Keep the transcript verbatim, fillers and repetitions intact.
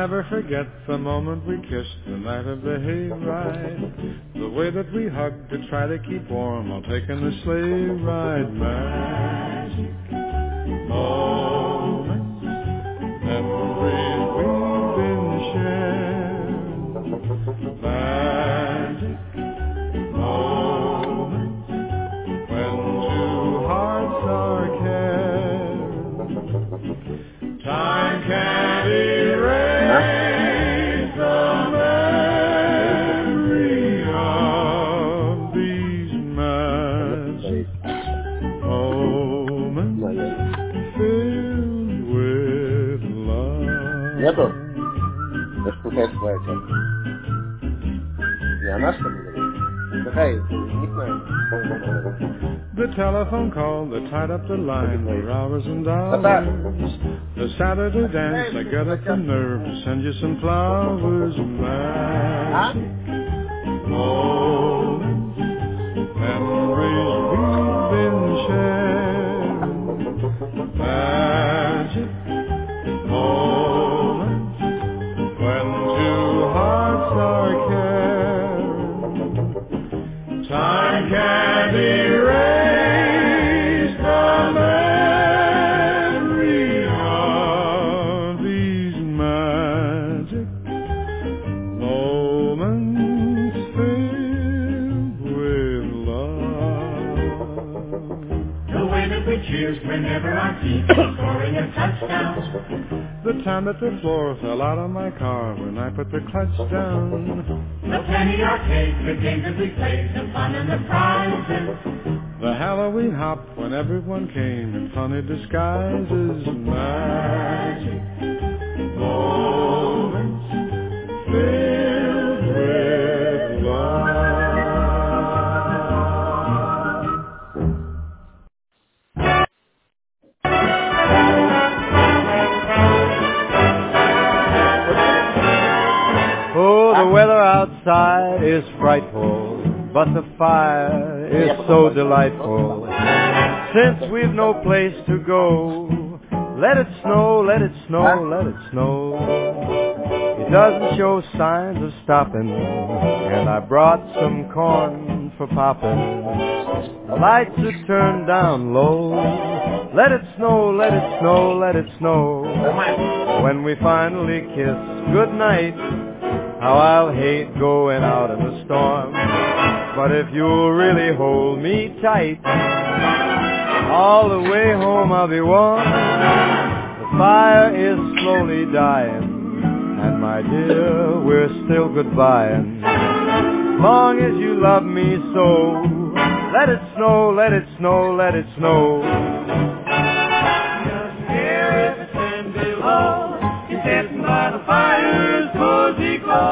never forget the moment we kissed the night of the hayride. The way that we hugged to try to keep warm while taking the sleigh ride. Magic moments, memories we've been sharing. Magic moments when two hearts are caring. Time can't erase the memory of these magic moments filled with love. Нету? Это какая твоя тема? Не она, что ли? Какая? Не знаю. The telephone call that tied up the line for hours and hours. The Saturday dance, I got up the nerve to send you some flowers. Magic moments, memories we've been sharing. Magic moments when two hearts are caring. Time can't erase the memory of these magic moments filled with love. The way that we cheers whenever our team is scoring a touchdown. The time that the floor fell out of my car when I put the clutch down. The penny arcade, the games that we played, the fun and the prizes. The Halloween hop when everyone came in funny disguises. Magic moments filled with love. Oh, the weather outside is frightful, but the fire is so delightful. Since we've no place to go, let it snow, let it snow, let it snow. It doesn't show signs of stopping, and I brought some corn for popping. The lights are turned down low. Let it snow, let it snow, let it snow. When we finally kiss goodnight, how I'll hate going out in the storm. But if you'll really hold me tight, all the way home I'll be warm. The fire is slowly dying, and my dear, we're still goodbying. Long as you love me so, let it snow, let it snow, let it snow. Just here is the ten below, he's sitting by the fire's cozy glow.